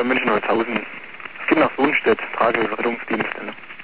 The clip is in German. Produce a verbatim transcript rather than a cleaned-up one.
München Holzhausen. Es gibt nach Sohnstedt Tagesrettungsdienste. Ne?